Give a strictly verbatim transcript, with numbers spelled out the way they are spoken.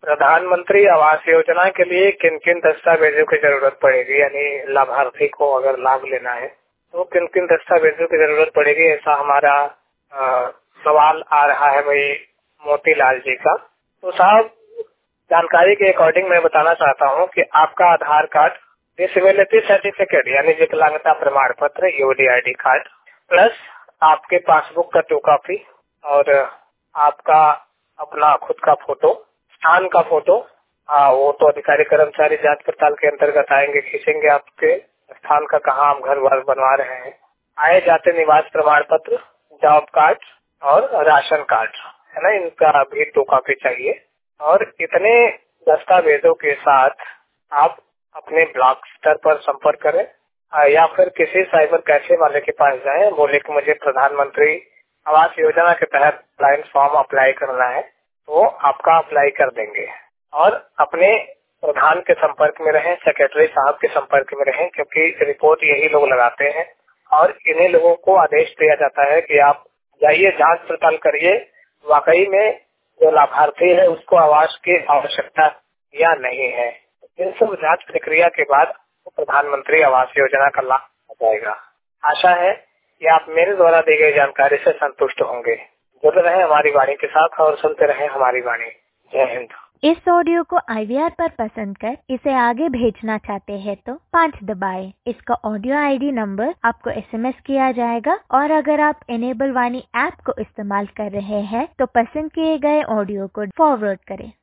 प्रधानमंत्री आवास योजना के लिए किन किन दस्तावेजों की जरूरत पड़ेगी, यानी लाभार्थी को अगर लाभ लेना है तो किन किन दस्तावेजों की जरूरत पड़ेगी, ऐसा हमारा आ, सवाल आ रहा है भाई मोतीलाल जी का। तो साहब, जानकारी के अकॉर्डिंग मैं बताना चाहता हूँ कि आपका आधार कार्ड, डिसेबिलिटी सर्टिफिकेट यानी विकलांगता प्रमाण पत्र यूडीआईडी कार्ड, प्लस आपके पासबुक का टू कॉपी और आपका अपना खुद का फोटो, स्थान का फोटो, हाँ वो तो अधिकारी कर्मचारी जांच पड़ताल के अंतर्गत आएंगे, खींचेंगे आपके स्थान का कहाँ हम घर वार बनवा रहे हैं, आए जाते निवास प्रमाण पत्र, जॉब कार्ड और राशन कार्ड है ना, इनका भी टू कॉपी चाहिए। और इतने दस्तावेजों के साथ आप अपने ब्लॉक स्तर पर संपर्क करें या फिर किसी साइबर कैफे वाले के पास जाएं, बोले कि मुझे प्रधानमंत्री आवास योजना के तहत ऑनलाइन फॉर्म अप्लाई करना है, तो आपका अप्लाई कर देंगे। और अपने प्रधान के संपर्क में रहें, सेक्रेटरी साहब के संपर्क में रहें, क्योंकि रिपोर्ट यही लोग लगाते हैं और इन्हीं लोगों को आदेश दिया जाता है कि आप जाइए जांच पड़ताल करिए वाकई में जो लाभार्थी है उसको आवास की आवश्यकता या नहीं है। इन सब जांच प्रक्रिया के बाद प्रधानमंत्री आवास योजना का लाभ हो जाएगा। आशा है कि आप मेरे द्वारा दी गई जानकारी से संतुष्ट होंगे। जुड़े रहें हमारी वाणी के साथ और सुनते रहें हमारी वाणी। जय हिंद। इस ऑडियो को आई वी आर पर पसंद कर इसे आगे भेजना चाहते हैं तो पाँच दबाएं। इसका ऑडियो आई डी नंबर आपको एस एम एस किया जाएगा और अगर आप इनेबल वाणी ऐप को इस्तेमाल कर रहे हैं तो पसंद किए गए ऑडियो को फॉरवर्ड करें।